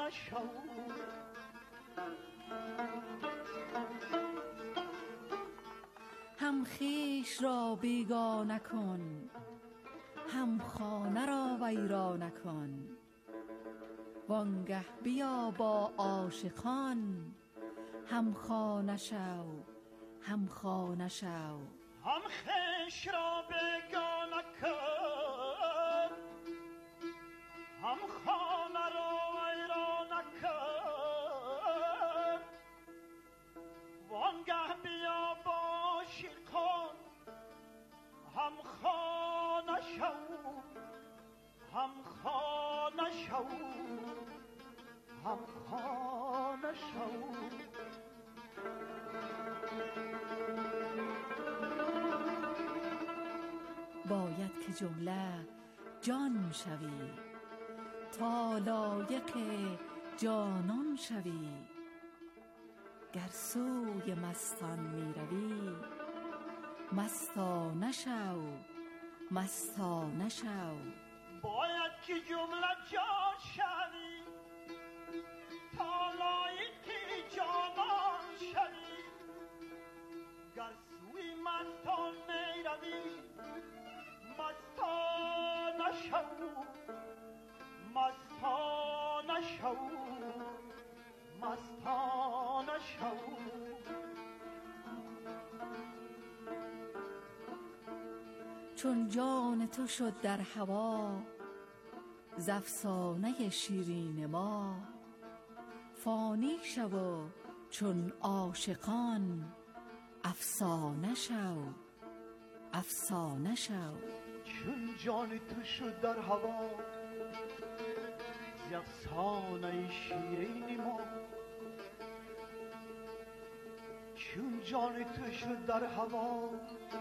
نشو. هم خویش را بیگانه کن، هم خانه را ویرانه کن. وانگه بیا با عاشقان، هم خانه شو، هم خانه شو. هم خویش را بیگانه کن، هم خانه را ویرانه کن. وانگه بیا با عاشقان، هم خانه شو، هم خانه شو، هم خانه شو. باید که جمله جان شوی، تا لایق جانان شوی. گر سوی مستان می روی، مستانه شو، مستانه شو. باید که جمله جان شوی، تا لایق جانان شوی. گر سوی مستان می روی، مستانه شو، مستانه شو، مستانه شو. چون جان تو شد در هوا، ز افسانه شیرین ما. فانی شو و چون عاشقان، افسانه شو، افسانه شو. چون جان تو شد در هوا، ز افسانه شیرین ما. چون جان تو شد در هوا،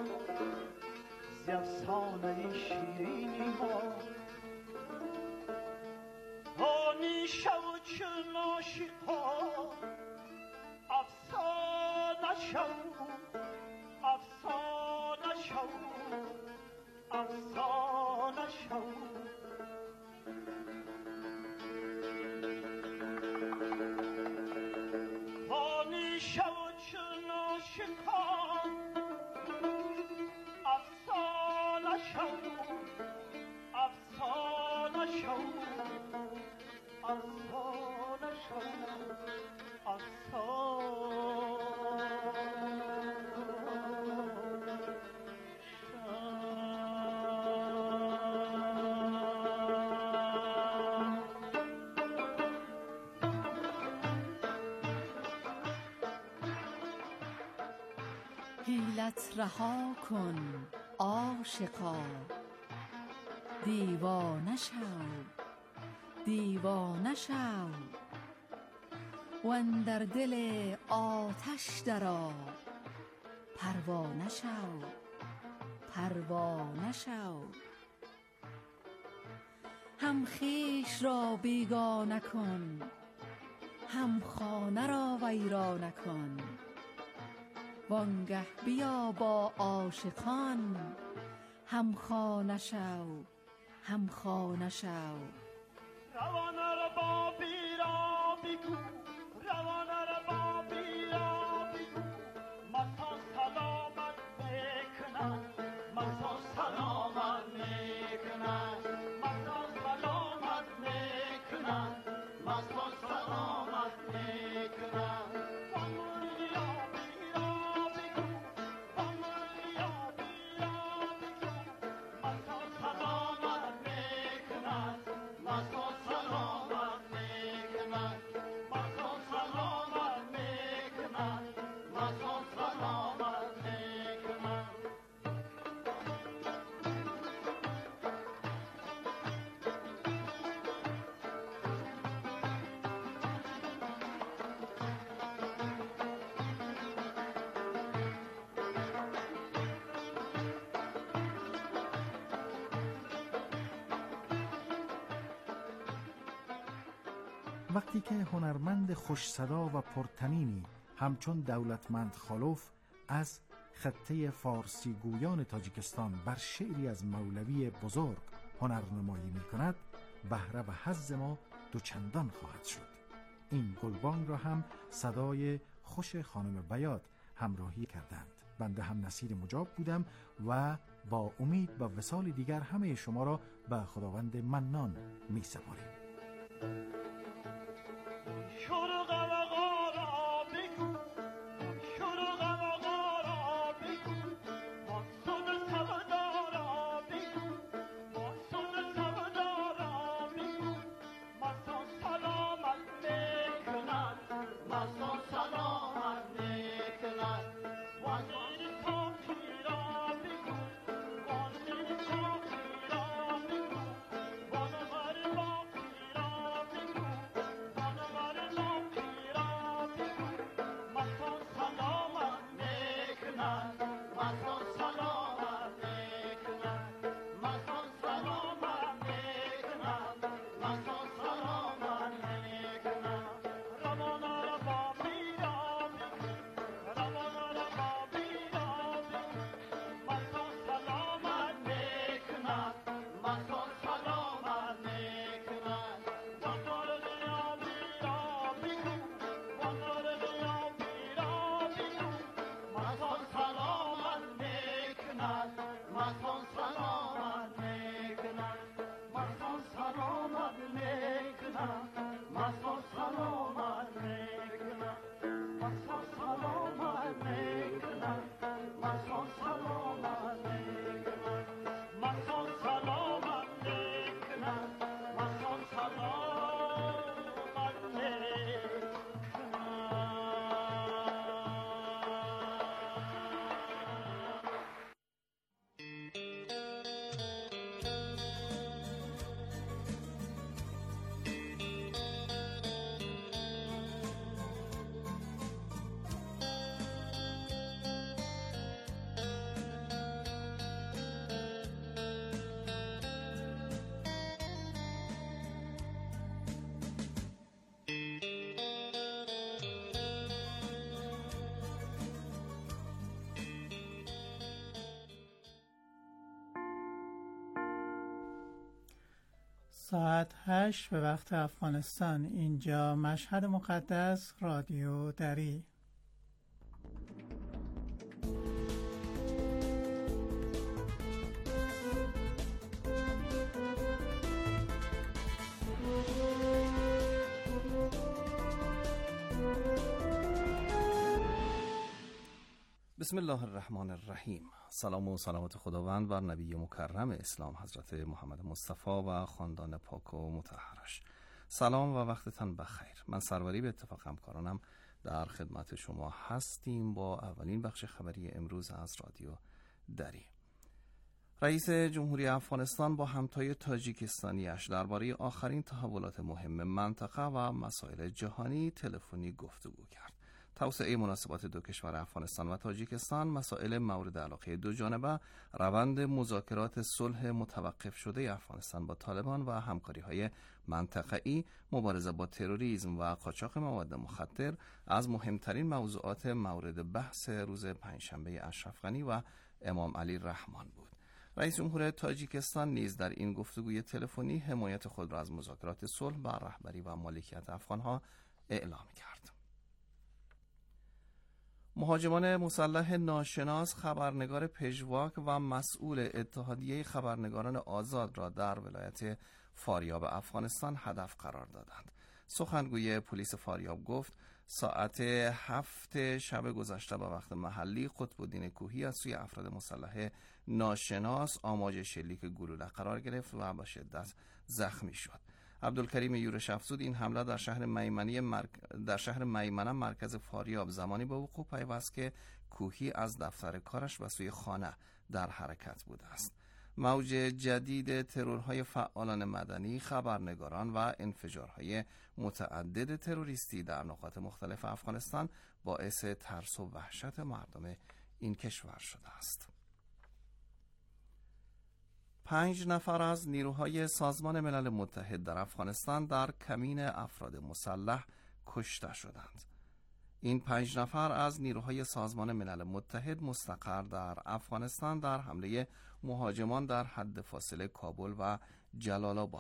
ز افسانه شیرین ما. فانی شو چون عاشقان، افسانه شو، افسانه شو، افسانه شو. فانی شو چون عاشقان، افسانه شو، افسانه شو، افسانه شو، حیلت رها کن عاشقا، دیوانه شو، دیوانه شو. واندر دل آتش درآ، پروانه شو، پروانه شو. هم خویش را بیگانه کن، هم خانه را ویرانه کن. وانگه بیا با عاشقان، هم خانه شو، هم خانه شو. روانه را با بیرا بگو، روانه را با بیرا بگو. مستان سلامت میکنند، مستان سلامت میکنند، مستان سلامت میکنند، مستان سلامت میکنند. وانگیا بیرا بگو، وانگیا بیرا بگو. مستان سلامت میکنند، مستان سلامت میکنند، مستان سلامت میکنند، مستان سلامت میکنند. وقتی که هنرمند خوش صدا و پرطنینی همچون دولتمند خالوف از خطه فارسی گویان تاجیکستان بر شعری از مولوی بزرگ هنرنمایی می کند، بهره و حظ ما دوچندان خواهد شد. این گلبانگ را هم صدای خوش خانم بیات همراهی کردند. بنده هم نصیر مجاب بودم و با امید به وصال دیگر همه شما را به خداوند منان می سپاریم. ساعت 8 به وقت افغانستان. اینجا مشهد مقدس، رادیو دری. بسم الله الرحمن الرحیم. سلام و صلوات خداوند بر نبی مکرم اسلام حضرت محمد مصطفی و خاندان پاک و مطهرش. سلام و وقتتان بخیر. من سروری به اتفاق همکارانم در خدمت شما هستیم با اولین بخش خبری امروز از رادیو دری. رئیس جمهوری افغانستان با همتای تاجیکستانیش درباره آخرین تحولات مهم منطقه و مسائل جهانی تلفنی گفتگو کرد. توسعه مناسبات دو کشور افغانستان و تاجیکستان، مسائل مورد علاقه دو جانبه، روند مذاکرات صلح متوقف شده افغانستان با طالبان و همکاری‌های منطقه‌ای، مبارزه با تروریسم و قاچاق مواد مخدر از مهمترین موضوعات مورد بحث روز پنجشنبه اشرف غنی و امام علی رحمان بود. رئیس جمهور تاجیکستان نیز در این گفتگوی تلفنی حمایت خود را از مذاکرات صلح بر رهبری و مالکیت افغان‌ها اعلام کرد. مهاجمان مسلح ناشناس خبرنگار پژواک و مسئول اتحادیه خبرنگاران آزاد را در ولایت فاریاب افغانستان هدف قرار دادند. سخنگوی پلیس فاریاب گفت ساعت 7 شب گذشته به وقت محلی قطب‌الدین کوهی از سوی افراد مسلح ناشناس آماج شلیک گلوله قرار گرفت و به شدت زخمی شد. عبدالکریم یورش افزود این حمله در شهر میمنه مرکز فاریاب زمانی به وقوع پیوست که کوهی از دفتر کارش و سوی خانه در حرکت بوده است. موج جدید ترورهای فعالان مدنی، خبرنگاران و انفجارهای متعدد تروریستی در نقاط مختلف افغانستان باعث ترس و وحشت مردم این کشور شده است. 5 نفر از نیروهای سازمان ملل متحد در افغانستان در کمین افراد مسلح کشته شدند. این 5 نفر از نیروهای سازمان ملل متحد مستقر در افغانستان در حمله مهاجمان در حد فاصله کابل و جلال آباد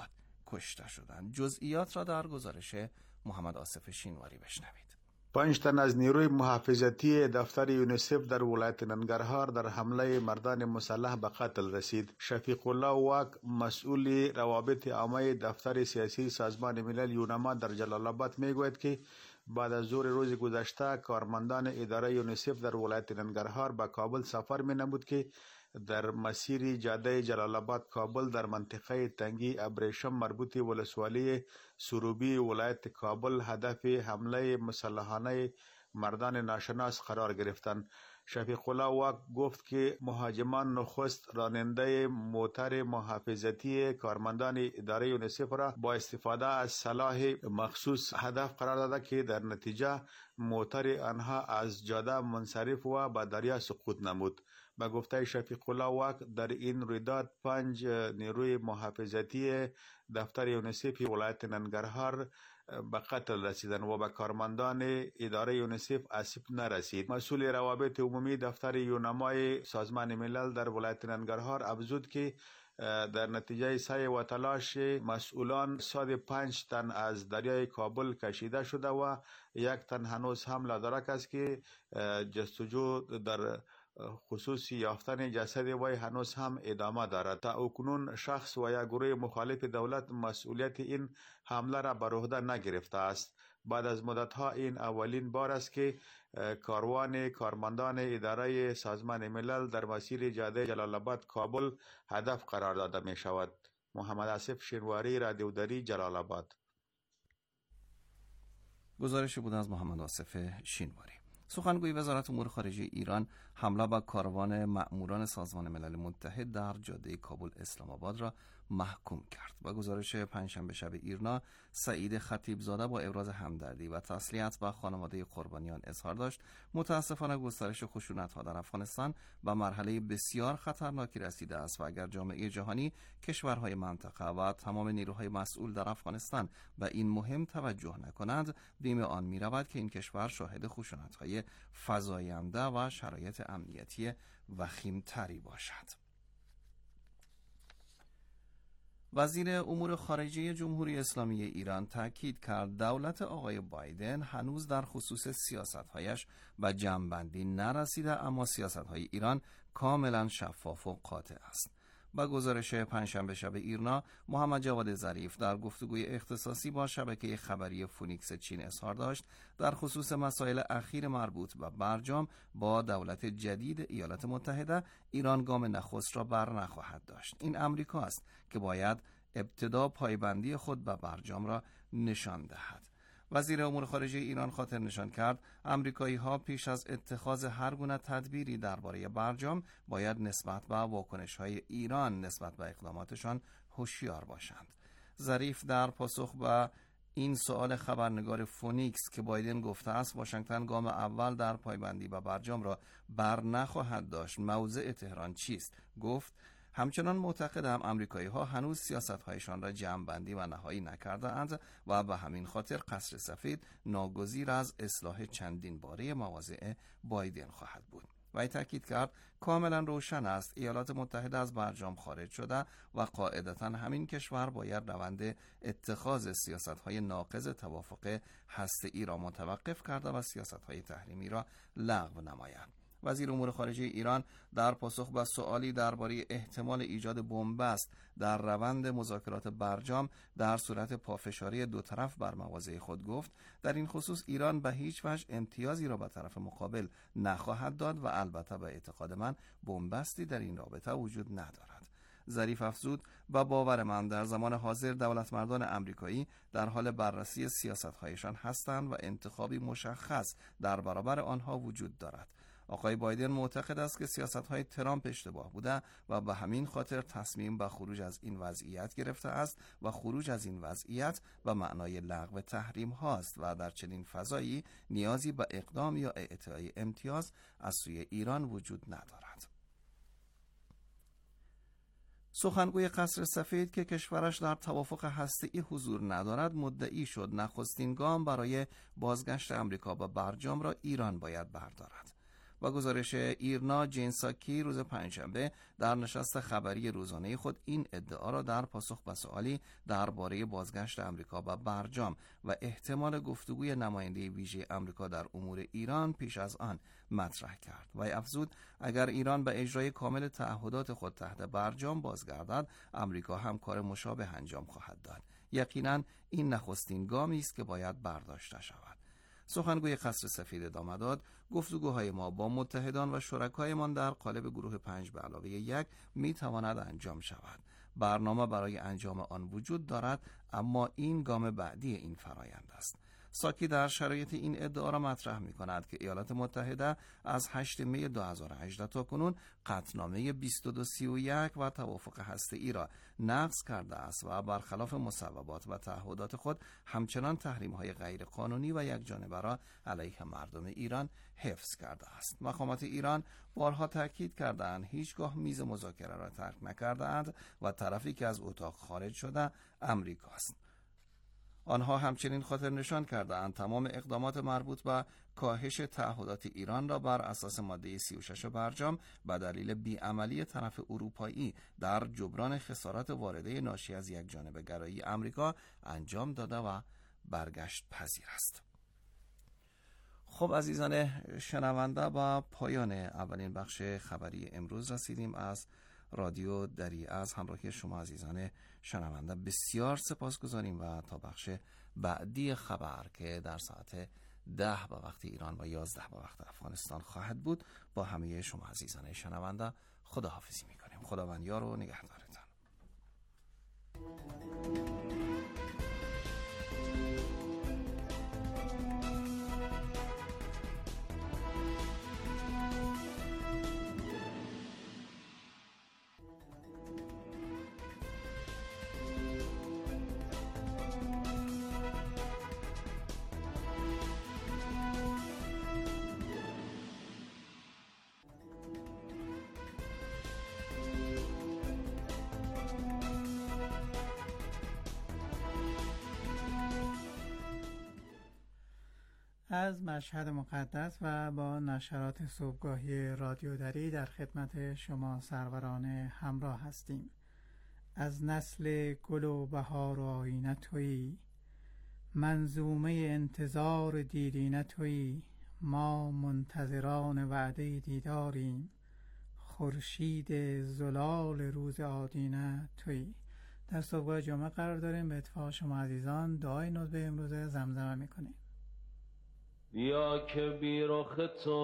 کشته شدند. جزئیات را در گزارش محمد آصف شینواری بشنوید. 5 تن از نیروی محافظتی دفتر یونیسف در ولایت ننگرهار در حمله مردان مسلح به قتل رسید. شفیق الله واک، مسئول روابط عامه دفتر سیاسی سازمان ملل یونما در جلال آباد میگوید که بعد از ظهر روز گذشته کارمندان اداره یونیسف در ولایت ننگرهار به کابل سفر می نمود که در مسیر جاده جلال آباد کابل در منطقه تنگی ابریشم مربوط ولسوالی سروبی ولایت کابل هدف حمله مسلحانه مردان ناشناس قرار گرفتند. شفیق الله واک گفت که مهاجمان نخست راننده موتر محافظتی کارمندان اداره یونیسف را با استفاده از سلاح مخصوص هدف قرار داده که در نتیجه موتر آنها از جاده منصرف و به دریا سقوط نمود. به گفته شفیق الله واک در این رویداد 5 نیروی محافظتی دفتر یونیسف ولایت ننگرهار به قتل رسیدن و به کارمندان اداره یونیسف آسیب نرسید. مسئول روابط عمومی دفتر یونمای سازمان ملل در ولایت ننگرهار افزود که در نتیجه سعی و تلاش مسئولان 105 تن از دریای کابل کشیده شده و 1 تن هنوز هم لادرک است که جستجو در خصوص یافتن جسد وی هنوز هم ادامه دارد. تا اکنون شخص و یا گروه مخالف دولت مسئولیت این حمله را بر عهده نگرفته است. بعد از مدت‌ها این اولین بار است که کاروان کارمندان اداره سازمان ملل در مسیر جاده جلال آباد کابل هدف قرار داده می شود. محمد آصف شینواری، رادیو دری، جلال آباد. گزارش بود از محمد آصف شینواری. سخنگوی وزارت امور خارجه ایران حمله به کاروان مأموران سازمان ملل متحد در جاده کابل اسلام آباد را محکوم کرد. با گزارش پنجشنبه شب ایرنا، سعید خطیبزاده با ابراز همدردی و تسلیت به خانواده قربانیان اظهار داشت متاسفانه گسترش خشونت‌ها در افغانستان به مرحله بسیار خطرناکی رسیده است و اگر جامعه جهانی، کشورهای منطقه و تمام نیروهای مسئول در افغانستان به این مهم توجه نکنند، بیم آن می‌رود که این کشور شاهد خشونت‌های فزاینده و شرایط امنیتی وخیم‌تری باشد. وزیر امور خارجه جمهوری اسلامی ایران تاکید کرد دولت آقای بایدن هنوز در خصوص سیاست‌هایش به جمع‌بندی نرسیده، اما سیاست‌های ایران کاملا شفاف و قاطع است. با گزارش پنجشنبه شب ایرنا، محمد جواد ظریف در گفتگوی اختصاصی با شبکه خبری فونیکس چین اظهار داشت در خصوص مسائل اخیر مربوط به برجام با دولت جدید ایالات متحده ایران گام نخست را بر نخواهد داشت. این امریکا است که باید ابتدا پایبندی خود به برجام را نشان دهد. وزیر امور خارجه ایران خاطر نشان کرد آمریکایی‌ها پیش از اتخاذ هر گونه تدبیری درباره برجام باید نسبت به واکنش‌های ایران نسبت به اقداماتشان هوشیار باشند. ظریف در پاسخ به این سوال خبرنگار فونیکس که بایدن گفته است واشنگتن گام اول در پایبندی به برجام را بر نخواهد داشت، موضع تهران چیست؟ گفت همچنان معتقدم آمریکایی‌ها هنوز سیاست‌هایشان را جمع‌بندی و نهایی نکرده‌اند و به همین خاطر قصر سفید ناگزیر از اصلاح چندین باره مواضع بایدن خواهد بود. و تاکید کرد کاملا روشن است ایالات متحده از برجام خارج شده و قاعدتاً همین کشور باید روند اتخاذ سیاست‌های ناقض توافق هسته‌ای را متوقف کرده و سیاست‌های تحریمی را لغو نماید. وزیر امور خارجه ایران در پاسخ به سوالی درباره احتمال ایجاد بنبست در روند مذاکرات برجام در صورت پافشاری دو طرف بر مواضع خود گفت در این خصوص ایران به هیچ وجه امتیازی را به طرف مقابل نخواهد داد و البته به اعتقاد من بنبستی در این رابطه وجود ندارد. ظریف افزود و باور من در زمان حاضر دولتمردان آمریکایی در حال بررسی سیاست‌هایشان هستند و انتخابی مشخص در برابر آنها وجود دارد. آقای بایدن معتقد است که سیاست‌های ترامپ اشتباه بوده و به همین خاطر تصمیم به خروج از این وضعیت گرفته است و خروج از این وضعیت به معنای لغو تحریم هاست و در چنین فضایی نیازی به اقدام یا اعطای امتیاز از سوی ایران وجود ندارد. سخنگوی قصر سفید که کشورش در توافق هسته‌ای حضور ندارد مدعی شد نخستین گام برای بازگشت آمریکا به برجام را ایران باید بردارد. با گزارش ایرنا، جین ساکی روز پنجشنبه در نشست خبری روزانه خود این ادعا را در پاسخ به سوالی درباره بازگشت آمریکا به برجام و احتمال گفتگوی نماینده ویژه آمریکا در امور ایران پیش از آن مطرح کرد و افزود اگر ایران به اجرای کامل تعهدات خود تحت برجام بازگردد، آمریکا هم کار مشابه انجام خواهد داد. یقیناً این نخستین گامی است که باید برداشته شود. سخنگوی قصر سفید ادامه داد: گفتگوهای ما با متحدان و شرکایمان در قالب گروه 5+1 می تواند انجام شود. برنامه برای انجام آن وجود دارد، اما این گام بعدی این فرایند است. ساکی در شرایط این ادعا را مطرح می کند که ایالات متحده از 8 می 2018 تا کنون قطعنامه 2231 و توافق هسته‌ای را نقض کرده است و برخلاف مصوبات و تعهدات خود همچنان تحریم‌های غیرقانونی و یکجانبه را علیه مردم ایران حفظ کرده است. مقامات ایران بارها تاکید کرده‌اند هیچگاه میز مذاکره را ترک نکرده‌اند و طرفی که از اتاق خارج شده آمریکاست. آنها همچنین خاطر نشان کرده‌اند تمام اقدامات مربوط به کاهش تعهدات ایران را بر اساس ماده 36 برجام به دلیل بیعملی طرف اروپایی در جبران خسارات وارده ناشی از یکجانبه گرایی آمریکا انجام داده و برگشت پذیر است. خب عزیزان شنونده، با پایان اولین بخش خبری امروز رسیدیم. از رادیو دری از همراهی شما عزیزان شنونده بسیار سپاسگزاریم و تا بخش بعدی خبر که در ساعت 10 به وقت ایران و 11 به وقت افغانستان خواهد بود، با همه شما عزیزان شنونده خداحافظی میکنیم. خداوند یار و نگهدارتان. از مشهد مقدس و با نشرات صبحگاهی رادیو دری در خدمت شما سروران همراه هستیم. از نسل گل و بهار و آیینه تویی، منظومه انتظار دیرینه تویی، ما منتظران وعده دیداریم، خورشید زلال روز آدینه تویی. در صبحگاه جمعه قرار داریم. به اتفاق شما عزیزان دعای ندبه امروز زمزمه میکنیم. بیا که بی رخ تو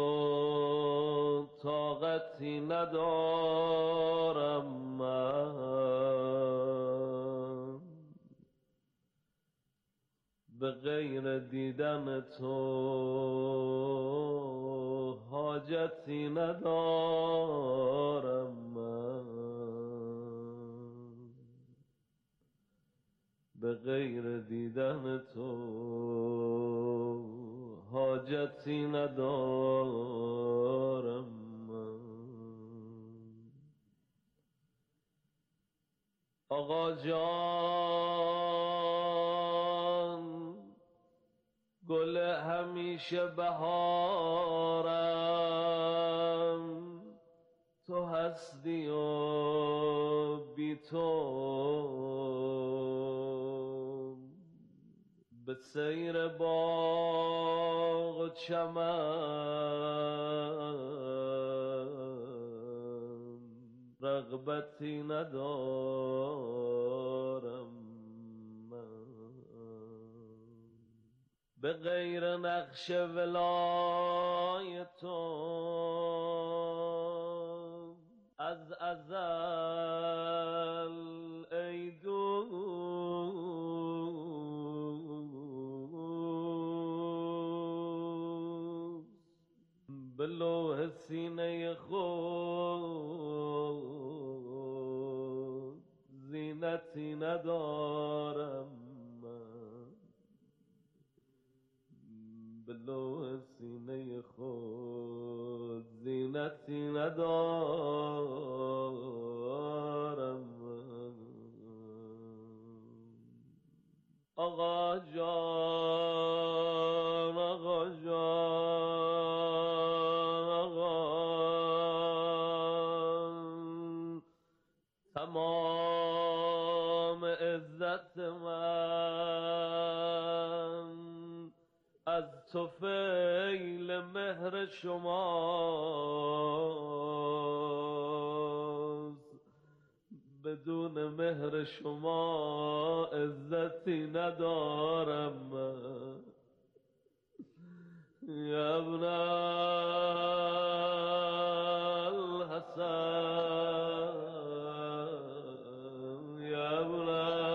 طاقتی ندارم من، به غیر دیدن تو حاجتی ندارم من، به غیر دیدن تو حاجتی ندارم من. آقا جان گل همیشه بهارم، تو هستی و بی تو به سیر باغ و چمن رغبتی ندارم من، به غیر نقش ولای تو از ازل ای به لوح سینه خود زینتی ندارم من، به لوح سینه خود زینتی ندارم من. آقا جان آقا جان طفیل مهر شماست، بدون مهر شما عزتی ندارم من. یا ابن الحسن، یا ابن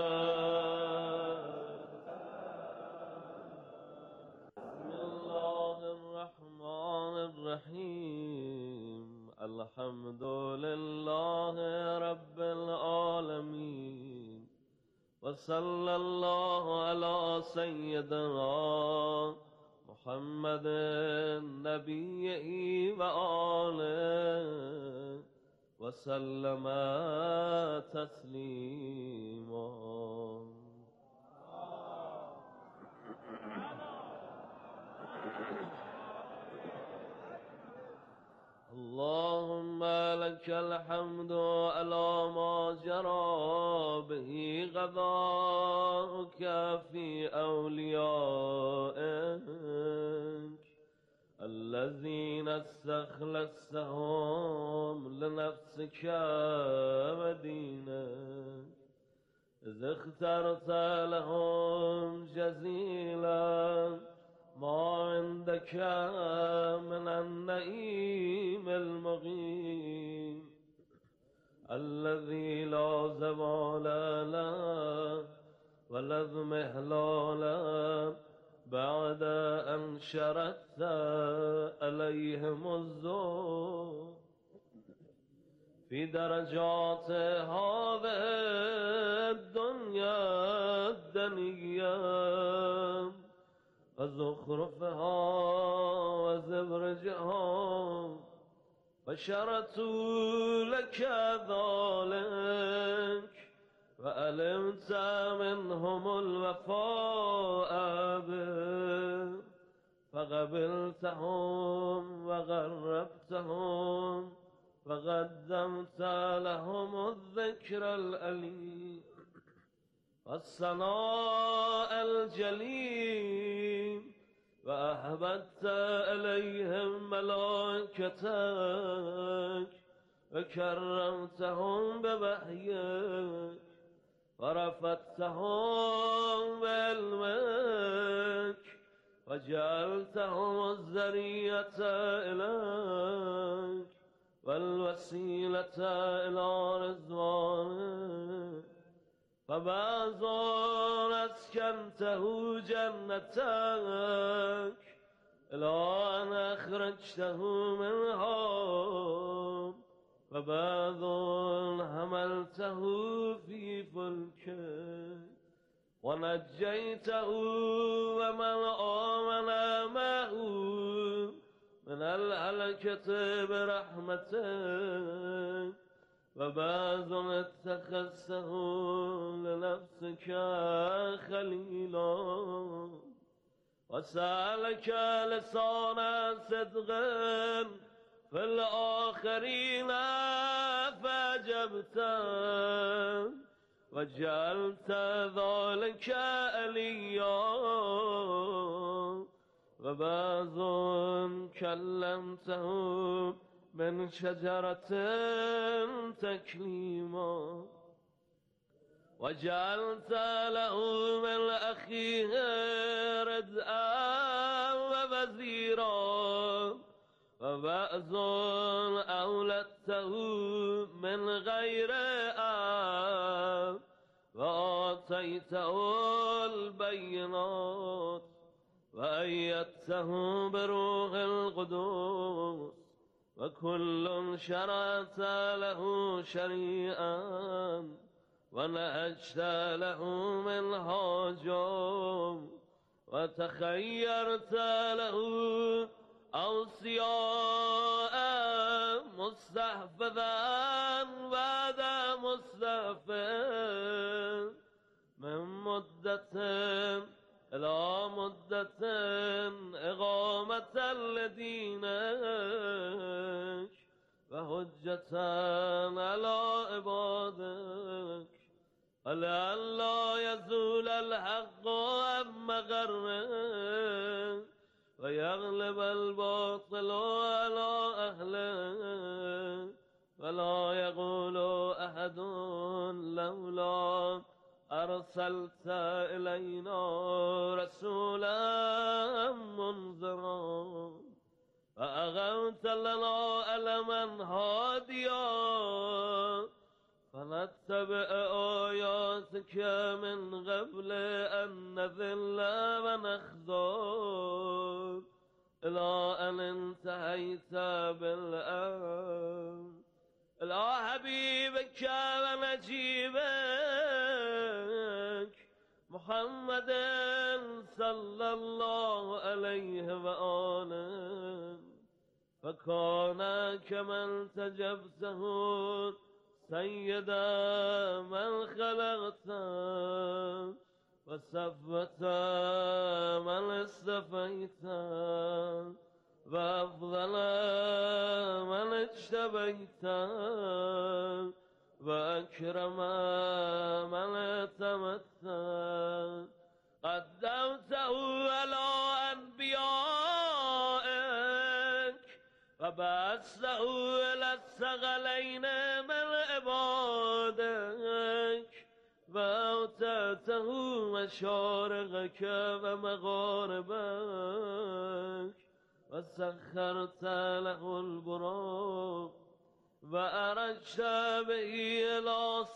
الرحیم. الحمد لله رب العالمین و صلی الله علی سیدنا محمد نبی و آله و سلم تسلیما. اللهم لك الحمد على ما جرى به قضاؤك في أوليائك الذين استخلصتهم لنفسك ودينك، إذ اخترت لهم جزيلا ما عندك من النعيم المقيم الذي لا زوال له ولا اضمحلال بعد أن شردت عليهم الذل في درجات هذه الدنيا الدنيا وزخرفها وزبرجها، فشرطوا لك ذلك وعلمت منهم الوفاء به، فقبلتهم وغربتهم وقدمت لهم الذكر الأليم والثناء الجليل، وأهبت إليهم ملائكتك وكرمتهم بوحيك ورفعتهم بعلمك وجعلتهم الذرية إليك والوسيلة إلى رضوانك، فبعض أسكنته جنتك إلى أن أخرجته منها، وبعض حملته في فلكك ونجيته ومن آمن معه من الهلكة برحمتك، وبعض اتخذته لنفسك خليلا وسألك لسان صدق في الآخرين فأجبت وجعلت ذلك عليا، وبعض كلمته من شجرة تكليما وجعلت له من أخيه ردءا ووزيرا، وبعض أولدته من غير آب وآتيته البينات وأيدته بروح القدس، وكل شرعت له شريعا ونهجت له منهاجا وتخيرت له أوصياء مستحفظا بعد مستحفظ من مدة إلى مدة إقامة لدينك وحجة على عبادك، ولئلا يزول الحق عن مغرك یغلب الباطل على اهله ولا یقول احد لولا ارسلت الینا رسولا منذرا فاقمت لنا علما هادیا فنتبع آیاتک من قبل ان نذل ونخزر الى ان انتهیت بالامر الى حبیبک ونجیبک محمد صلی الله علیه و آله فکان کمن تجبته سید من خلقت و صفوت من استفیت و افضل من اجتبیت و اکرم من اتمت قدمته على انبیائک و بعثته الى الثقلین من عبادک و اوتته مشارقک و مغاربک و سخرت له البراق و ارجت به الى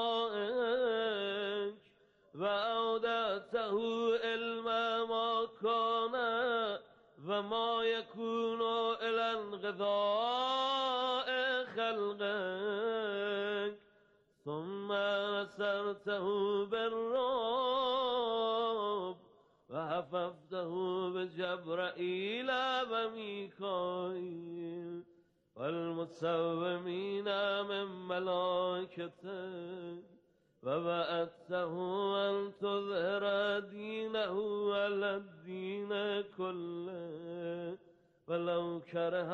سمائک و اودعته علم ما کان و ما یکون الى انقضاء خلقک ثم نصرته بالرعب و حفظته بجبرائیل و میکائیل والمسومین من ملائکتک و وعدته ان تظهر دینه علی الدین کله ولو کره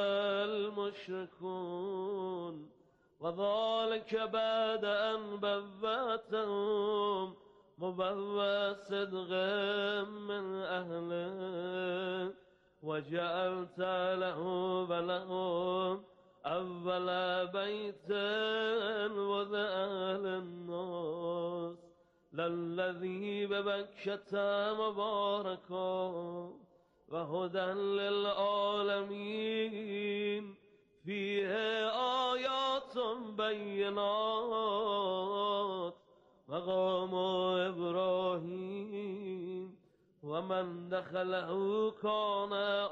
المشرکون و ذلك بعد ان بوأتهم مبوأ صدق من اهله وجعلت له ولهم اول بیت وضع للناس للذی ببکة مبارکا و هدى للعالمین فیه آیات بینات مقام ابراهیم و من دخله کان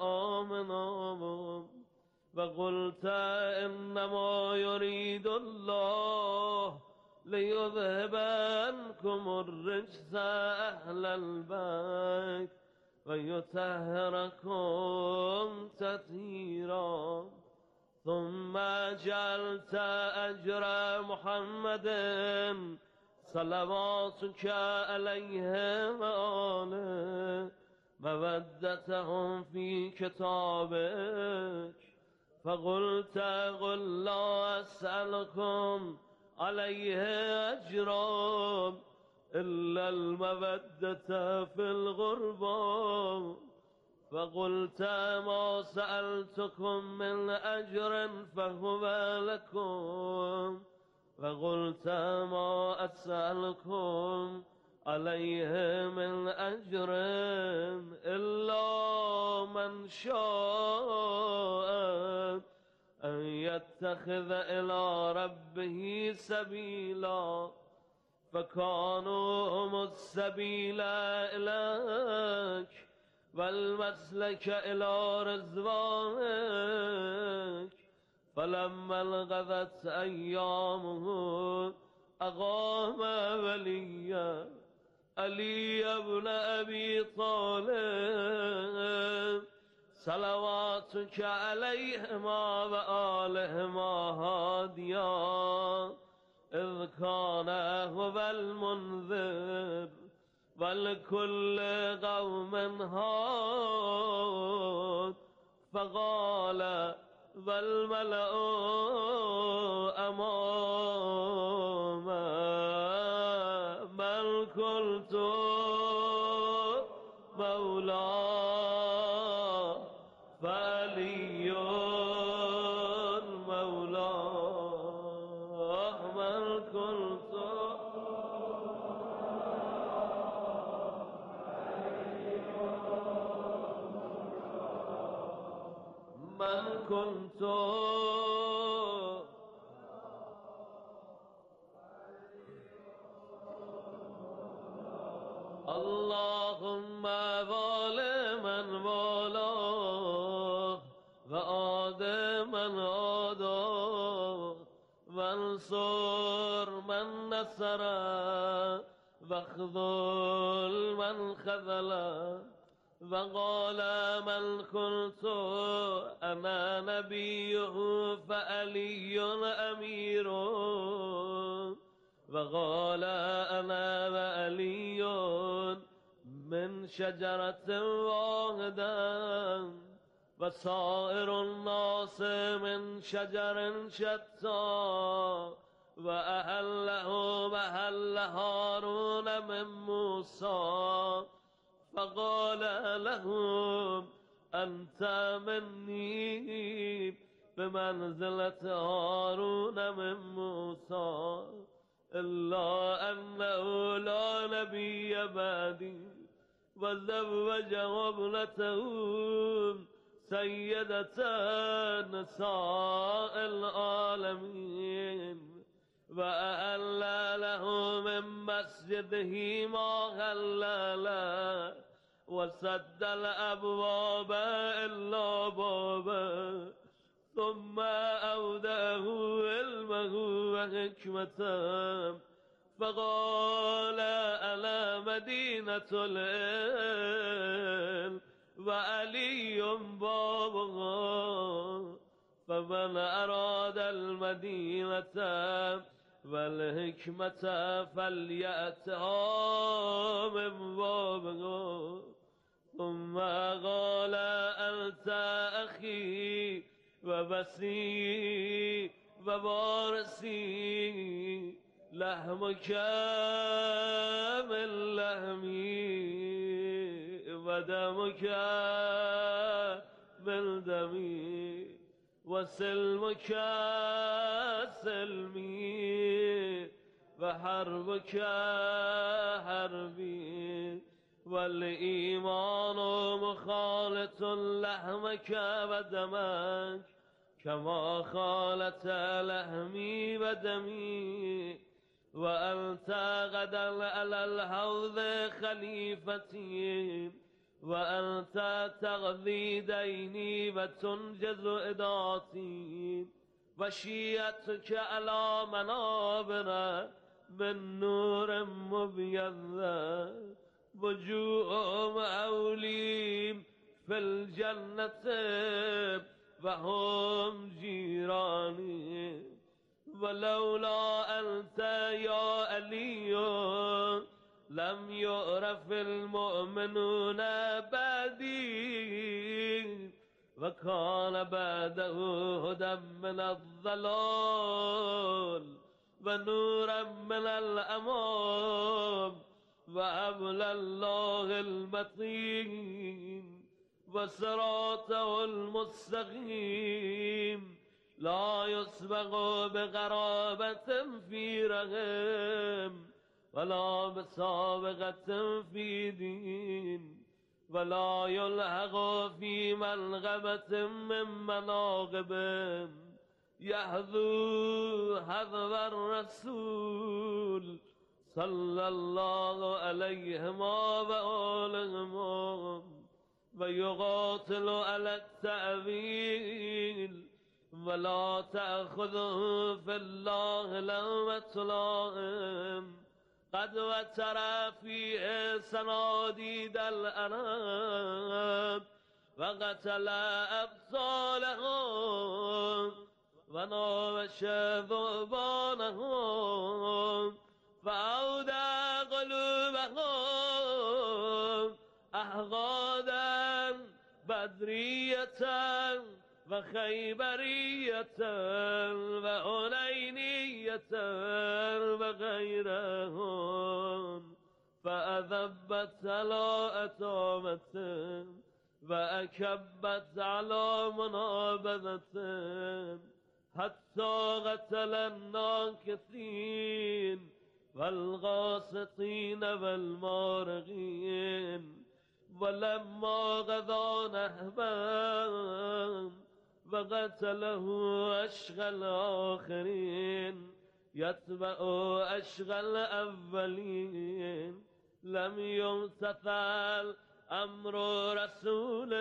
آمنا و قلت انما یرید الله لیذهب عنکم الرجس اهل البیت و یطهرکم تطهیرا ثم جعلت اجر محمد صلواتك علیه و آله مودتهم فی کتابک فقلت قل لا اسألكم علیه اجرا الا المودة فی القربى فقلت ما سألتكم من اجر فهو لكم وقلت ما أسألكم عليه من أجر إلا من شاء أن يتخذ إلى ربه سبيلا فكانوا هم السبيل إليك والمسلك إلى رضوانك فلما انقضت أيامه أقام وليا علي بن أبي طالب صلواتك عليهما وآلهما هاديا إذ كان هو المنذر ولكل قوم هاد فقال والملأ أمام من قلت مولاه من كنت اللهم وال من والاه و عاد من عاداه وانصر من نصره واخذل من خذله وقال من قلت انا نبيه فعلي امير وقال انا وعلي من شجرة واحدة وسائر الناس من شجر شتى وأهله محل هارون من موسى فقال لهم أنت مني بمنزلة هارون من موسى إلا أنه لا نبي بعدي وزوجه ابنته سيدة نساء العالمين وأهل له من مسجده ما هل له وسد الأبواب إلا بابا ثم أوداه علمه وحكمته فقال أنا مدينة العلم وعلي بابها فمن أراد المدينة والحكمة فليأتها من بابها ثم قال أنت أخي وبسي وبارسي لحمك من لحمي ودمك من دمي وسلمك سلمي وحربك حربي والإيمان مخالط لحمك ودمك كما خالت لحمي ودمي وأنت غدا على الحوض خليفتي وأنت تغذي ديني وتنجز إداتي وشيعتك على منابر من نور مبيض وجوههم أوليم في الجنة وهم جيراني ولولا أنت يا علي لم يعرف المؤمنون بعدي وكان بعده هدى من الضلال ونورا من الأمام وحبل الله المتين وصراطه المستقيم لا يسبق بقرابة في رحم ولا بسابقة في دين ولا يلحق في منغبة من مناقب يحذو حذو الرسول صلى الله عليهما وآلهما ويقاتل على التأويل ولا تأخذه في الله لومة لائم قد وتر فيه صناديد الأنام وقتل أبطالهم وناوش ذؤبانهم فأودى قلوبهم أحقادا بدرية وخيبرية وحنينية وغيرهم فأذبت على أتامة وأكبت على منابذة حتى قتل الناكثين والغاسطين والمارغين ولما غدا نهبا وقتله أشقى الآخرين يتبع أشقى الأولين لم يمتثل أمر رسول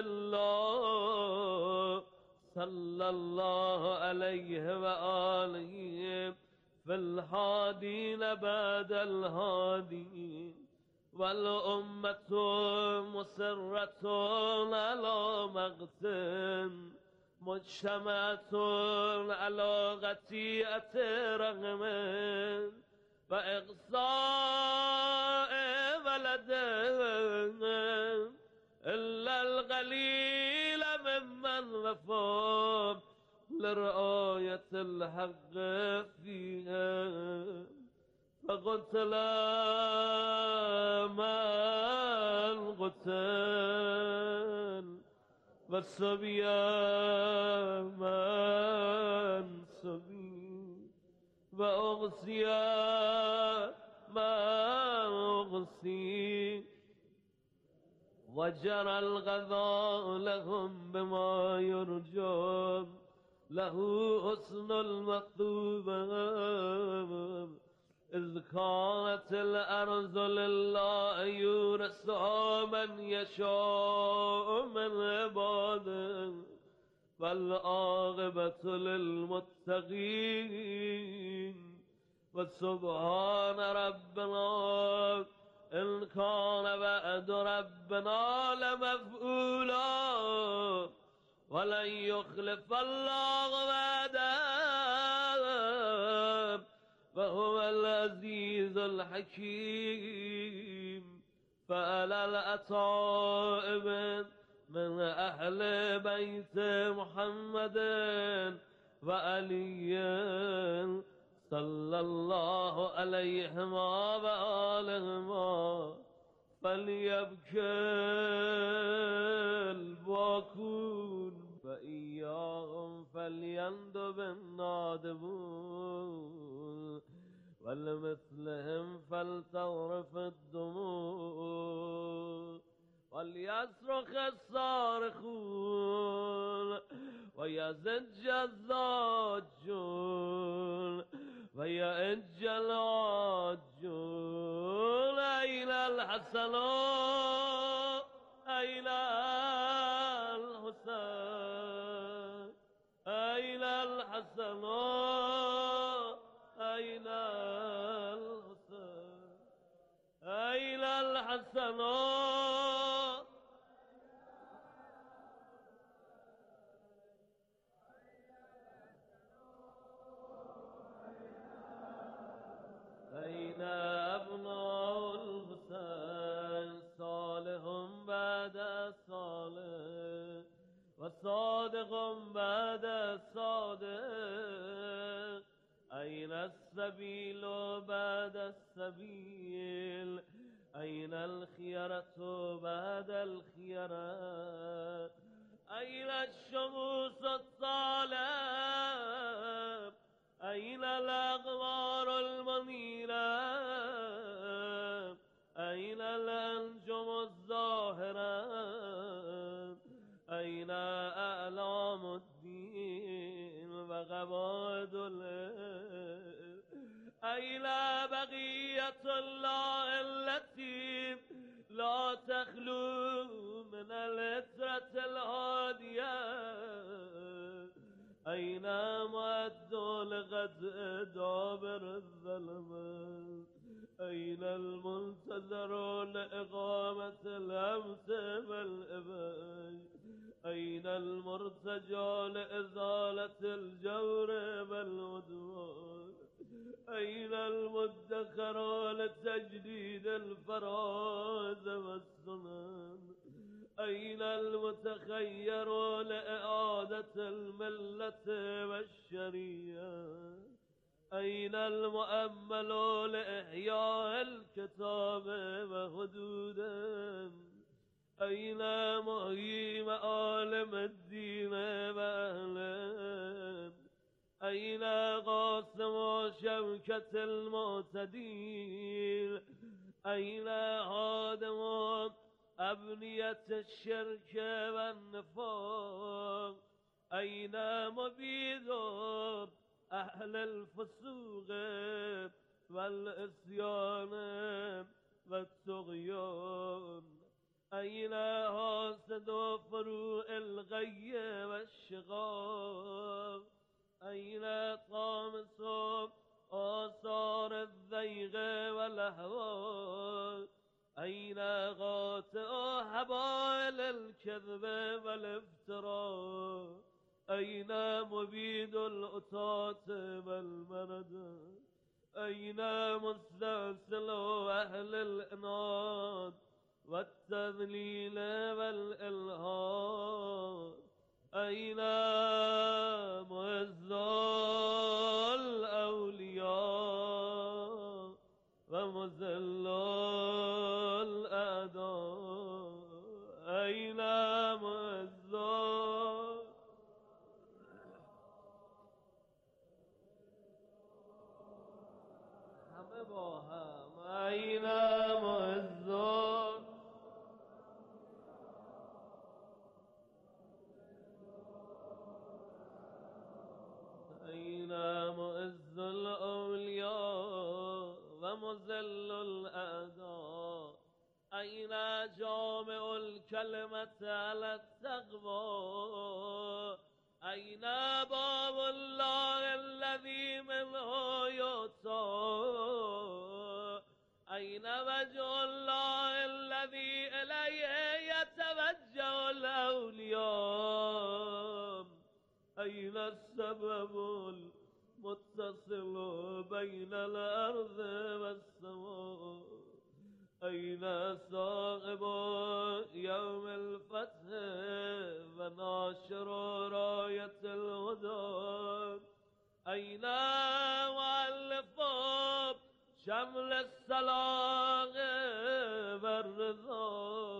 الله صلى الله عليه وآله في الحادين بعد الهادين والأمة مسرة على مقتن مجتمعة على قطيعة رغم وإقصاء ولد إلا القليل ممن وفى لرعاية الحق فيها فقتل من قتل والصبي من صبي وأغصي من أغصي وجرى الغذاء لهم بما يرجى له حسن المطلوب إذ كانت الأرض لله يورثها من يشاء من عباده والعاقبة للمتقين وسبحان ربنا إن كان وعد ربنا لمفعولا ولن يخلف الله وعده وهو العزيز الحكيم فعلى الأطائب من أهل بيت محمد وعلي صلى الله عليهما وآلهما فليبكي الباكون وإياهم فليندب النادبون ولمثلهم فلتغرف الدموع وليصرخ الصارخون ويزج الزاجون ويأج العاجون أين الحسن أين الحسين أين الحسن أين الحسين أين الحسن أين أبناء الحسين صالح بعد صالح وصادق بعد صادق أين السبيل بعد السبيل أين الخيرة بعد الخيرة أين الشموس الطالب أين الأقمار المنيرة أين الأنجم الظاهرة أين أعلام الدين وقواعد العلم أين بقية الله التي لا تخلو من العترة الهادية أين مد لغد دابر الظلمات أين المنتظر لإقامة الأمس والإباء أين المرتجى لإزالة الجور والعدوان أين المدخر لتجديد الفرائض والسنن أين المتخير لإعادة الملة والشريعة أين المؤمل لإحياء الكتاب وحدوده أين محيي معالم الدين وأهله أين قاسم شوكة المعتدين أين هادم أبنية الشرك والنفاق أين مبيد أهل الفسوق والعصيان والطغيان؟ أين حاسد فروع الغي والشغاب؟ أين طامس آثار الزيغ والأهوال؟ أين غاطئ حبائل الكذب والافتراء؟ أين مبيد الأطاط والمرد؟ أين مستأصل أهل الإناد والتذليل والإلحاد؟ أين معز الأولياء ومذل الأعداء؟ أين معز همه با هم؟ أين معز أين معز الأولياء ومذل الأعداء؟ أين جامع الكلمة على التقوى؟ أين باب الله الذي منه يؤتى؟ أين وجه الله الذي إليه يتوجه الأولياء؟ أين السبب المتصل بين الأرض والسماء؟ أين صاحب يوم الفتح وناشر راية الهدى؟ أين مؤلف شمل الصلاح والرضا؟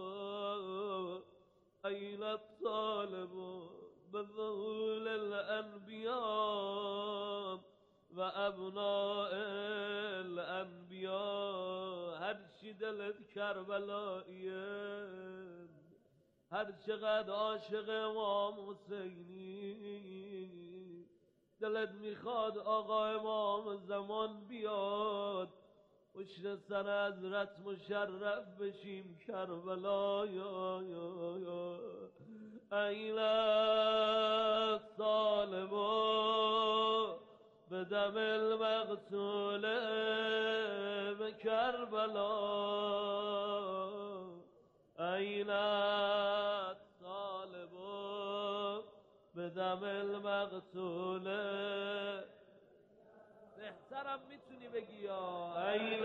أين الطالب بظهور الأنبياء وأبناء الأنبياء؟ هرچی دلت کربلاییه، هر چقدر عاشق امام حسینی، دلت میخواد آقا امام زمان بیاد پشت سر حضرت مشرف بشیم کربلا. یا یا یا این طالب به دم المقتول به کربلا؟ این طالب به دم المقتول؟ بهترم میتونی بگی یا این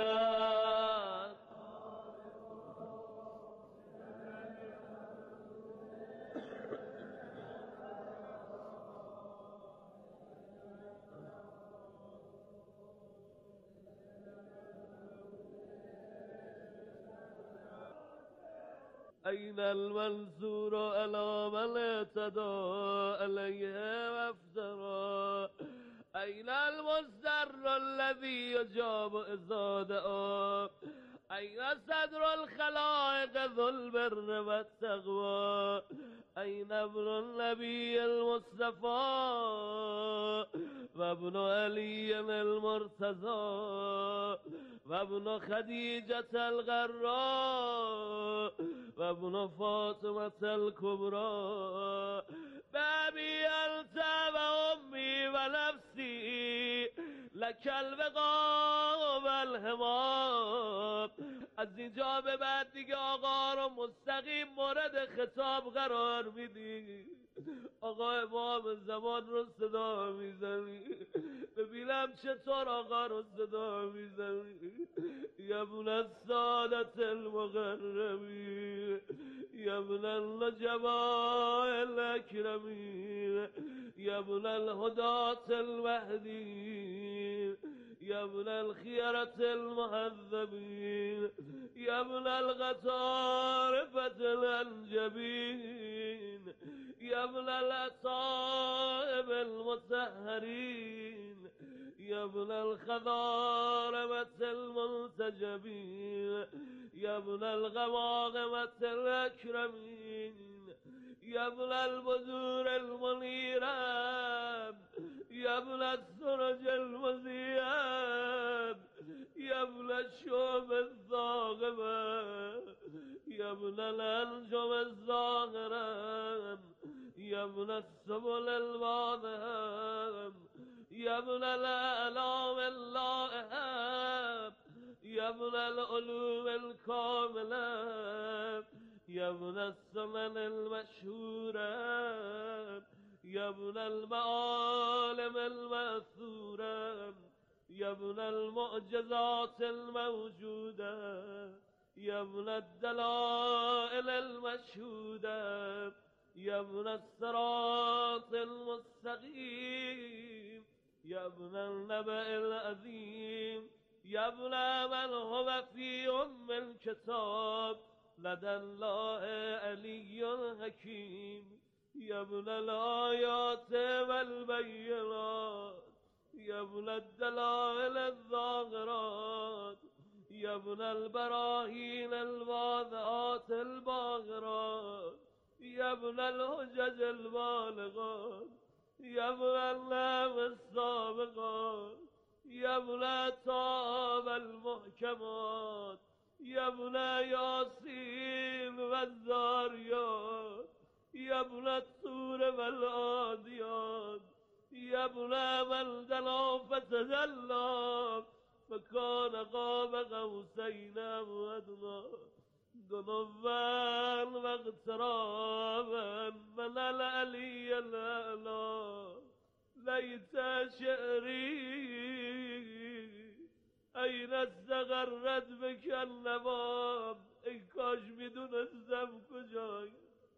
أين المنصور على من اعتدى عليه وافترى؟ أين المزدر الذي يجاب إذا دعا؟ أين صدر الخلائق ذو البر والتقوى؟ أين ابن النبي المصطفى وابن علي المرتضى وابن خديجة الغراء وابن فاطمة الكبرى؟ بابي أنت وأمي ونفسي لك الوقاء والحمام. از اینجا به بعد دیگه آقا رو مستقیم مورد خطاب قرار میدی. آقا امام زمان رو صدا میزنی، ببینم چطور آقا رو صدا میزنی. یا ابن السادة المقربین، یا ابن النجباء الاکرمین، یا ابن الهداة المهدیین، یا ابن الخيرة المهذبين، یا ابن الغطارفة الأنجبين، یا ابن الأصائب المطهرين، يا ابن الخضارمة المنتجبين يا ابن الغماغمة الأكرمين يا ابن البذور المنيرة يا ابن السرج المزيان يا ابن الشوب الضاغمة يا ابن الأنجم الزاهرة يا ابن السبل الواضحة يا ابن الأعلام اللائحة يا ابن العلوم الكاملة يا ابن السمن المشهورة يا ابن المعالم المأثورة يا ابن المعجزات الموجودة يا ابن الدلائل المشهودة يا ابن الصراط المستقيم يا ابن النبأ العظيم يا ابن من هو في أم الكتاب لدى الله علي حكيم يا ابن الآيات والبينات يا ابن الدلائل الظاهرات يا ابن البراهين الواضحات الباهرات يا ابن الحجج البالغات يا ابن النعم السابقات يا ابن الطاب المحكمات يا ابن ياسين والذاريات يا ابن الطور والعاديات يا ابن من دنا فتجلى فكان قاب قوسين أو أدنى دنوا واغترابا من العلي الأعلى ليت شعري أين استغرت بك النباب ای کاش میدونستم کجای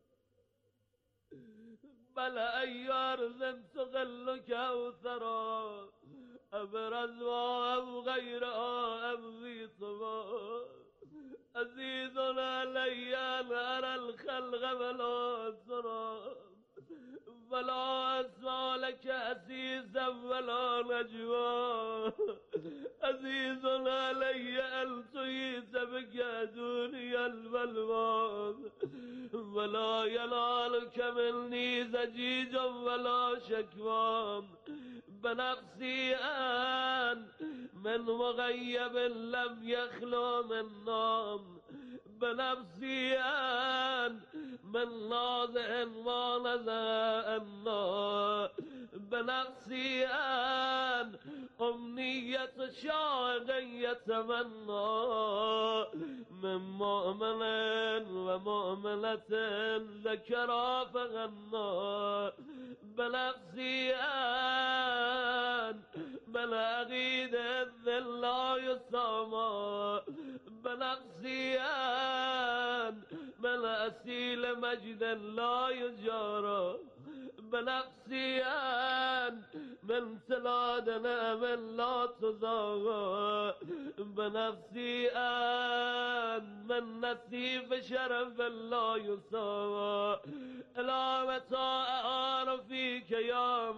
بله ای ارض تقل کوثرا ابرز و ام غیرها امضی طبا عزیز علی ان ارى الخلق ولا ترى ولا اسمع لك عزيزا ولا نجوى عزيز علي ان تهيت بك دنيا البلوى ولا ينالك مني زجيج ولا شكوى بنفسي ان من مغيب لم يخلو من نام بنفسي ان من نازع ما نزع النار بنفسي ان أمنية شاق يتمنى من مؤمن ومؤمنة ذكرى فغنى بنفسي ان من أغيد الذل لا يسامى بنفسي ان من أسيل مجد لا يجارى بنفسي ان من سلاد نعم لا تزاغى بنفسي ان من نسيف شرف لا يساوى إلى متى أعرفيك يا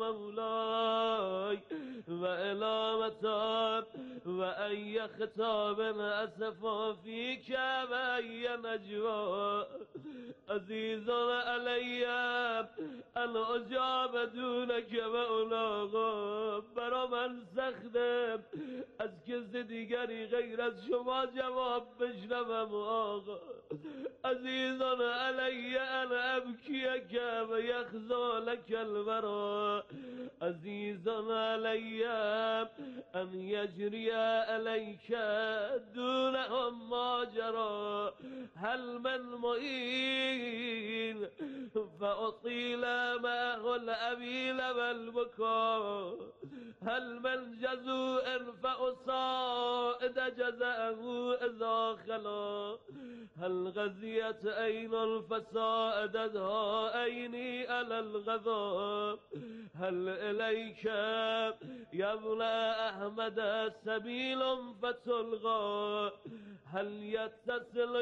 مولاي وإلى متى وأي خطاب أسفى فيك وأي نجوى عزيز علي أن أجاب دونك مولاغا برا من سختم از کسی دیگری غیر از شما جواب بشنوم آقا عزیزان علی ان ابکیک و یخزالک الورا عزیزان علی ان یجری علیک دونهم ما جرا هل من معین فأطیل معه الأبیل والبكاء هل من جزوء فأصائد جزاءه إذا خلا هل غزيت عين فسائدتها عيني على الغضب هل إليك يا ابن أحمد سبيل فتلغى هل يتصل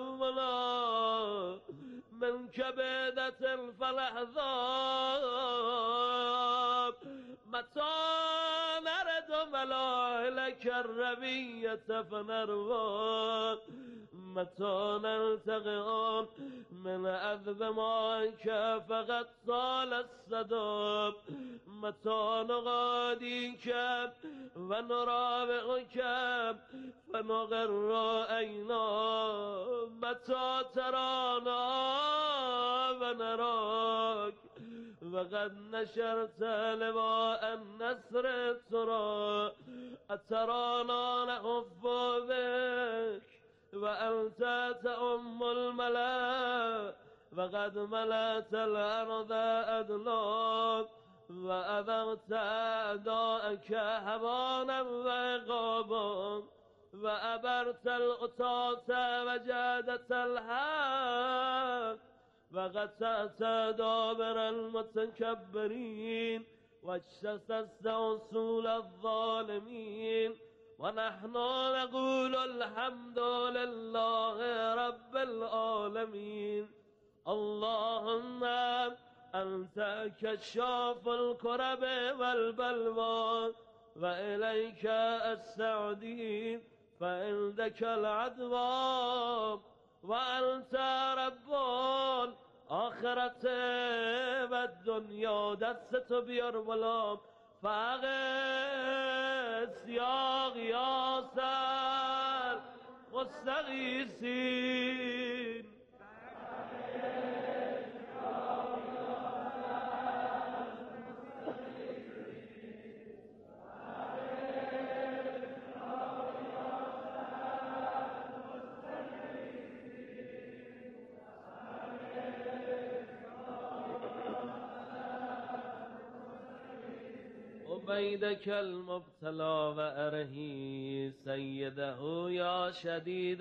يومنا من كبدة فلحظات متى نرد ملائلك الربية فنروى متى نلتقي من أذب معك فقد طال الصداب متى نغاديك ونرافقك فنغر عينا متى ترانا ونراك وقد نشرت لواء النصر ترى أترانا نخف بك وأنت تأم الملا وقد ملأت الأرض أدلاك وأذقت أعداءك هوانا وعقابا وأبرت القطاة وجادت الحق وقطعت دابر المتكبرين واجتثثت أصول الظالمين ونحن نقول الحمد لله رب العالمين. اللهم أنت كشاف الكرب والبلوى وإليك السعدين فعندك العدوى وأنت رب الآخرة والدنيا دست بير ولام فاغث يا غياث المستغيثين. عبيدك المبتلى وأره سيده يا شديد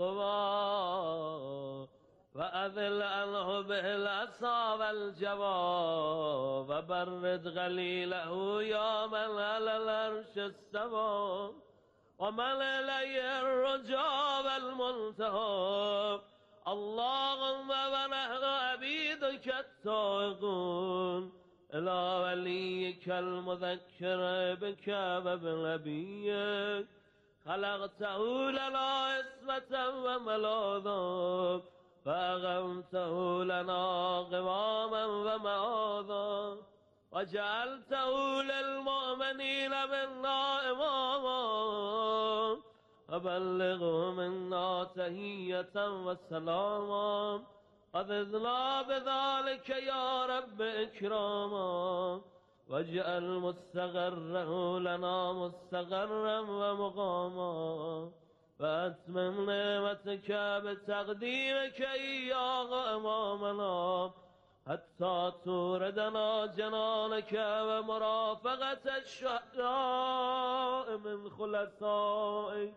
القوى وأذل عنه بالعصا والجوى وبرد غليله يا من على العرش استوى ومن إليه الرجاء والمنتهى. اللهم ونحن عبيدك التائبون إلى وليك المذكر بك وبنبيك خلقته لنا عصمة وملاذا فأقمته لنا قواما ومعاذا وجعلته للمؤمنين منا إماما وبلغوا منا تحية وسلاما أذذنا بذلك يا رب إكراما واجعل مستقره لنا مستقرا ومقاما وأتمم نعمتك بتقديمك إياه أمامنا حتى توردنا جنانك ومرافقة الشهداء من خلصائك.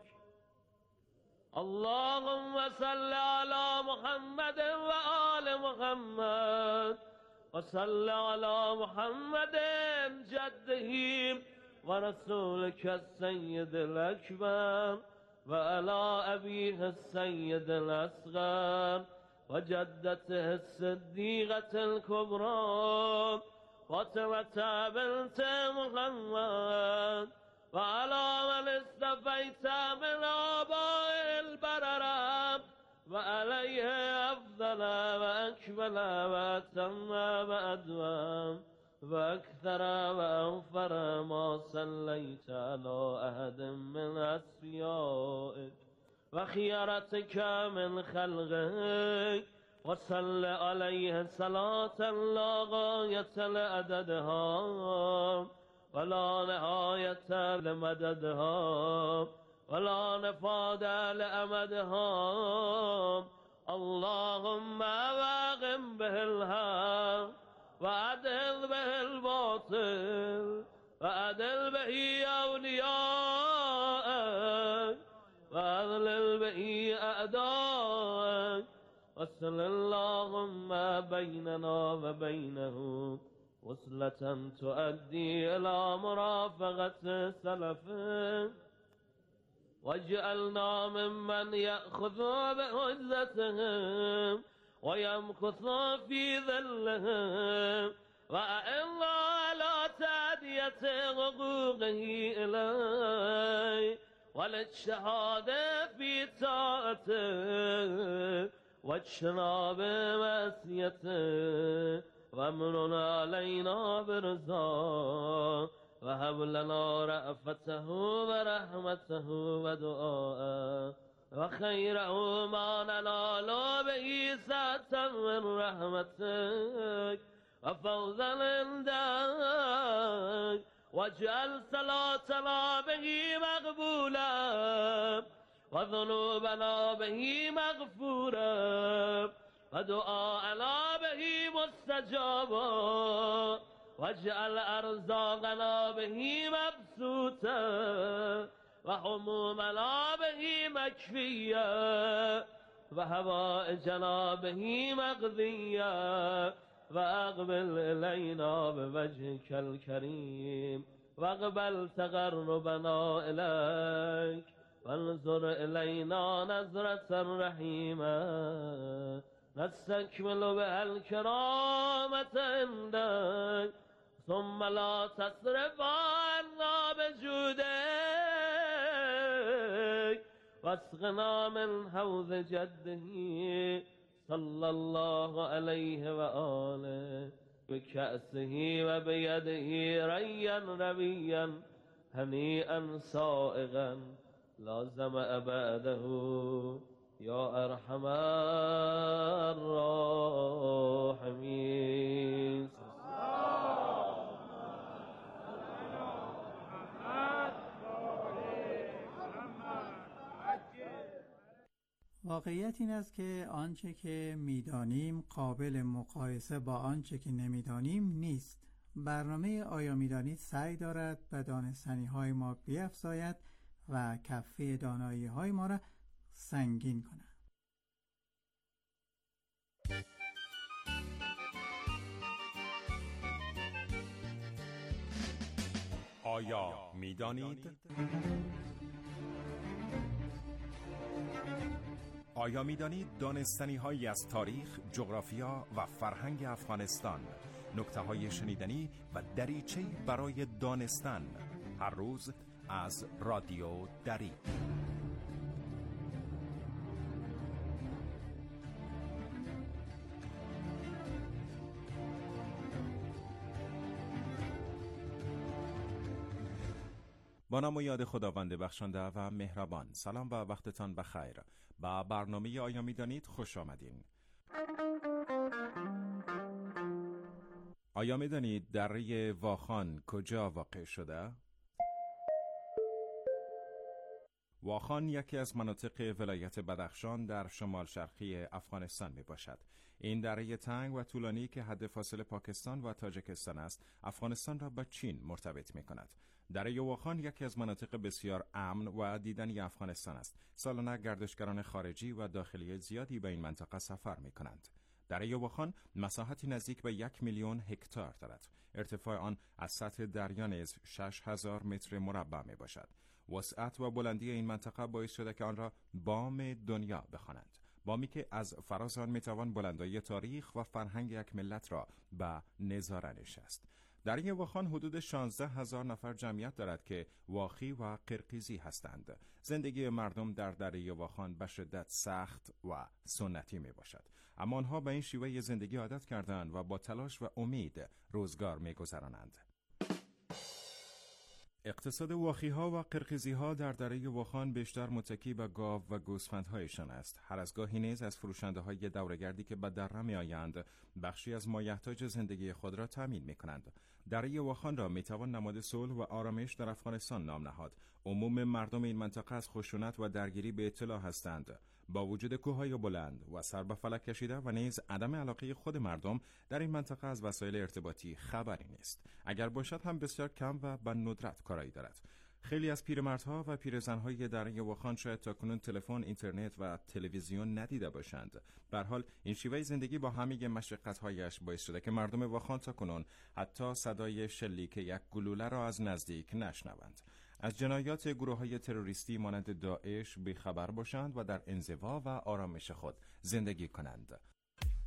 اللهم صل على محمد وآل محمد وصل على محمد جده ورسولك السيد الأكبر وعلى أبيه السيد الأصغر وجدته الصديقة الكبرى فاطمة بنت محمد وعلى من استفيت من آباء البررة وعليه أفضل وأكمل وأتم وأدوم وأكثر وأوفر ما صليت على أحد من أصفيائك وخيرتك من خلقك وصل عليه صلاة لا غاية لعددها ولا نهاية لمددها ولا نفاد لأمدها. اللهم واغم به الحق وأدل به الباطل وأدل به أولياءك وأذلل به أعداءك وصل اللهم بيننا وبينه وصلة تؤدي إلى مرافقة سلفه واجعلنا ممن يأخذ بعزتهم ويمكث في ذلهم وأعنا على تأدية حقوقه إليه والاجتهاد في طاعته واجتناب معصيته وامن علينا برضاه وهب لنا رأفته ورحمته ودعاءه وخيره ما ننال به سعة من رحمتك وفوزا عندك واجعل صلاتنا به مقبولا وذنوبنا به مغفورا ودعاءنا به مستجابا واجعل أرزاقنا به مبسوطا وهمومنا به مكفيا وهوائجنا به مقضيا وأقبل إلينا بوجهك الكريم واقبل تقربنا إليك وانظر إلينا نظرة رحيمة نستكمل بها الكرامة عندك ثم لا تصرف عنا بجودك واسقنا من حوض جده صلى الله عليه وآله بكأسه وبيده ريا ربيا هنيئا سائغا لازم أبعده يا أرحم الراحمين. واقعیت این است که آنچه که می‌دانیم قابل مقایسه با آنچه که نمی‌دانیم نیست. برنامه آیا می‌دانید سعی دارد به دانستنی‌های ما بیفزاید و کفه دانایی‌های ما را سنگین کند. آیا می‌دانید؟ آیا می‌دانید دانستنی‌هایی از تاریخ، جغرافیا و فرهنگ افغانستان، نکته‌های شنیدنی و دریچه‌ای برای دانستن، هر روز از رادیو دری. با نام و یاد خداوند بخشنده و مهربان. سلام و وقتتان بخیر. با برنامه آیا می‌دانید خوش آمدین. آیا می‌دانید دره واخان کجا واقع شده؟ واخان یکی از مناطق ولایت بدخشان در شمال شرقی افغانستان می باشد. این دره تنگ و طولانی که حد فاصل پاکستان و تاجیکستان است، افغانستان را با چین مرتبط می کند. دره واخان یکی از مناطق بسیار امن و دیدنی افغانستان است. سالانه گردشگران خارجی و داخلی زیادی به این منطقه سفر می کنند. دره واخان مساحتی نزدیک به 1,000,000 هکتار دارد. ارتفاع آن از سطح دریا نیز 6,000 متر مربع می باشد. وسعت و بلندی این منطقه باعث شده که آن را بام دنیا بخوانند. بامی که از فراز آن می توان بلندی تاریخ و فرهنگ یک ملت را به نظاره نشست. دره واخان حدود 16,000 نفر جمعیت دارد که واخی و قرقیزی هستند. زندگی مردم در دره واخان به شدت سخت و سنتی می باشد، اما آنها به این شیوه زندگی عادت کردند و با تلاش و امید روزگار می گذرانند. اقتصاد واخی‌ها و قرقیزی‌ها در دره واخان بیشتر متکی به گاو و گوسفندهایشان است. هر از گاهی نیز از فروشنده‌های دوره‌گردی که به دره می‌آیند بخشی از مایحتاج زندگی خود را تامین می‌کنند. دره واخان را می‌توان نماد صلح و آرامش در افغانستان نام نهاد. عموم مردم این منطقه از خشونت و درگیری به اطلاع هستند. با وجود کوههای بلند و سر به فلک کشیده و نیز عدم علاقه خود مردم در این منطقه از وسایل ارتباطی خبری نیست. اگر باشد هم بسیار کم و به ندرت کارایی دارد. خیلی از پیرمردها و پیرزنهای دره واخان شاید تاکنون تلفن، اینترنت و تلویزیون ندیده باشند. به هر حال این شیوه زندگی با همه مشقت‌هایش باعث شده که مردم واخان تاکنون حتی صدای شلیک یک گلوله را از نزدیک نشنوند. از جنایات گروه‌های تروریستی مانند داعش بی‌خبر باشند و در انزوا و آرامش خود زندگی کنند.